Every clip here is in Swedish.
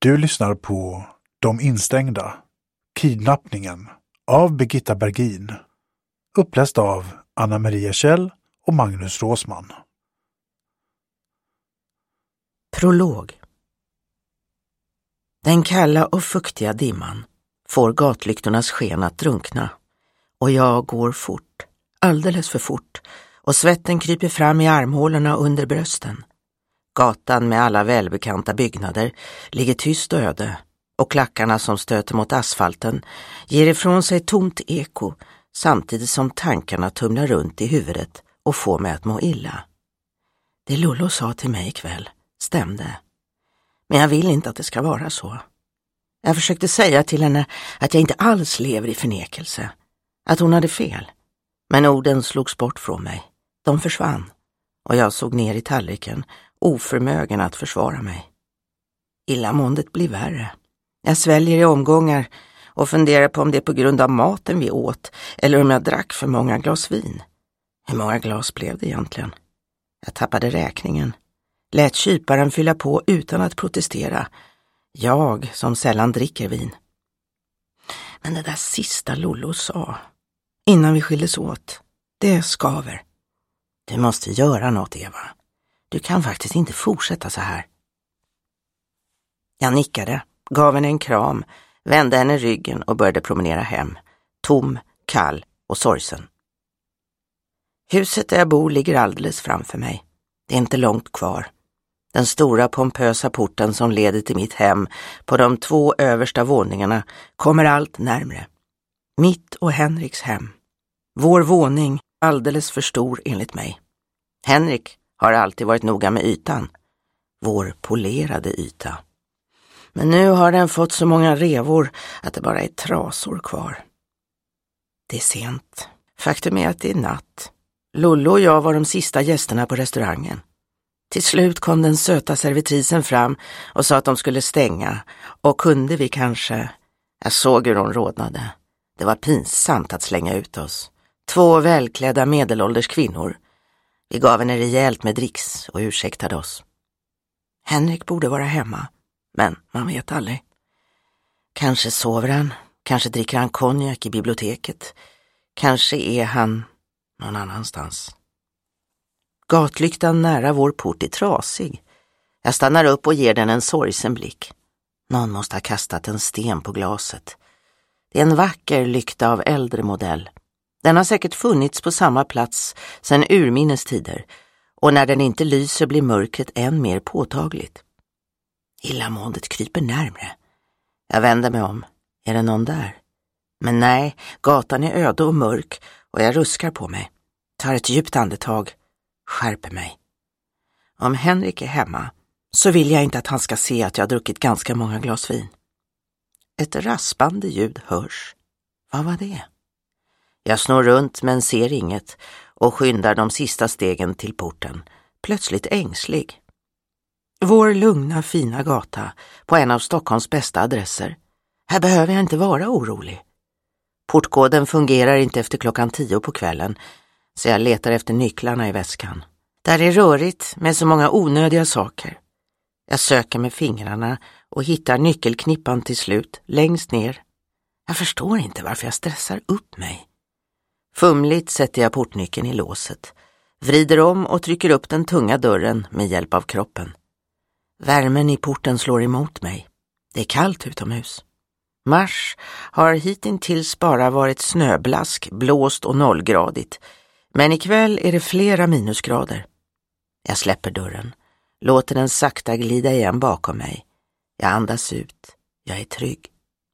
Du lyssnar på De instängda, kidnappningen av Birgitta Bergin. Uppläst av Anna-Maria Kjell och Magnus Råsman. Prolog. Den kalla och fuktiga dimman får gatlyktornas sken att drunkna. Och jag går fort, alldeles för fort, och svetten kryper fram i armhålorna under brösten. Gatan med alla välbekanta byggnader ligger tyst och öde, och klackarna som stöter mot asfalten ger ifrån sig tomt eko samtidigt som tankarna tumlar runt i huvudet och får mig att må illa. Det Lollo sa till mig ikväll stämde, men jag vill inte att det ska vara så. Jag försökte säga till henne att jag inte alls lever i förnekelse, att hon hade fel, men orden slogs bort från mig. De försvann, och jag såg ner i tallriken, oförmögen att försvara mig. Illamåendet blir värre. Jag sväljer i omgångar och funderar på om det är på grund av maten vi åt eller om jag drack för många glas vin. Hur många glas blev det egentligen? Jag tappade räkningen. Lät kyparen fylla på utan att protestera. Jag som sällan dricker vin. Men det där sista Lollo sa, innan vi skildes åt, det skaver. Du måste göra något, Eva. Du kan faktiskt inte fortsätta så här. Jag nickade, gav henne en kram, vände henne ryggen och började promenera hem. Tom, kall och sorgsen. Huset där jag bor ligger alldeles framför mig. Det är inte långt kvar. Den stora pompösa porten som leder till mitt hem på de 2 översta våningarna kommer allt närmre. Mitt och Henriks hem. Vår våning alldeles för stor enligt mig. Henrik har alltid varit noga med ytan. Vår polerade yta. Men nu har den fått så många revor att det bara är trasor kvar. Det är sent. Faktum är att det är natt. Lollo och jag var de sista gästerna på restaurangen. Till slut kom den söta servitrisen fram och sa att de skulle stänga. Och kunde vi kanske... Jag såg hur hon rodnade. Det var pinsamt att slänga ut oss. 2 välklädda medelålders kvinnor. Vi gav henne rejält med dricks och ursäktade oss. Henrik borde vara hemma, men man vet aldrig. Kanske sover han, kanske dricker han konjak i biblioteket. Kanske är han någon annanstans. Gatlyktan nära vår port är trasig. Jag stannar upp och ger den en sorgsen blick. Någon måste ha kastat en sten på glaset. Det är en vacker lykta av äldre modell. Den har säkert funnits på samma plats sedan urminnes tider, och när den inte lyser blir mörkret än mer påtagligt. Illamåendet kryper närmre. Jag vänder mig om. Är det någon där? Men nej, gatan är öde och mörk och jag ruskar på mig. Tar ett djupt andetag. Skärper mig. Om Henrik är hemma så vill jag inte att han ska se att jag har druckit ganska många glas vin. Ett raspande ljud hörs. Vad var det? Jag snor runt men ser inget och skyndar de sista stegen till porten, plötsligt ängslig. Vår lugna fina gata på en av Stockholms bästa adresser. Här behöver jag inte vara orolig. Portkoden fungerar inte efter 10:00 på kvällen, så jag letar efter nycklarna i väskan. Där är rörigt med så många onödiga saker. Jag söker med fingrarna och hittar nyckelknippan till slut, längst ner. Jag förstår inte varför jag stressar upp mig. Fumligt sätter jag portnyckeln i låset, vrider om och trycker upp den tunga dörren med hjälp av kroppen. Värmen i porten slår emot mig. Det är kallt utomhus. Mars har hitintills bara varit snöblask, blåst och 0-gradigt, men ikväll är det flera minusgrader. Jag släpper dörren, låter den sakta glida igen bakom mig. Jag andas ut, jag är trygg.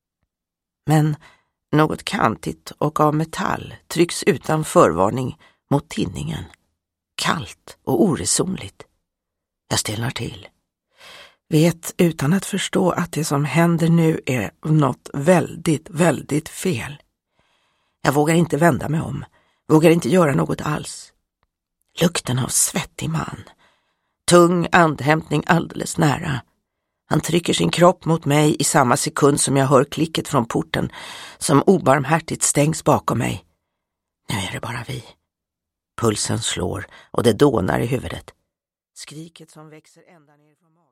Men något kantigt och av metall trycks utan förvarning mot tinningen. Kallt och oresonligt. Jag stelnar till. Vet utan att förstå att det som händer nu är något väldigt, väldigt fel. Jag vågar inte vända mig om. Vågar inte göra något alls. Lukten av svettig man. Tung andhämtning alldeles nära. Han trycker sin kropp mot mig i samma sekund som jag hör klicket från porten som obarmhärtigt stängs bakom mig. Nu är det bara vi. Pulsen slår och det dånar i huvudet. Skriket som växer ända ner från magen.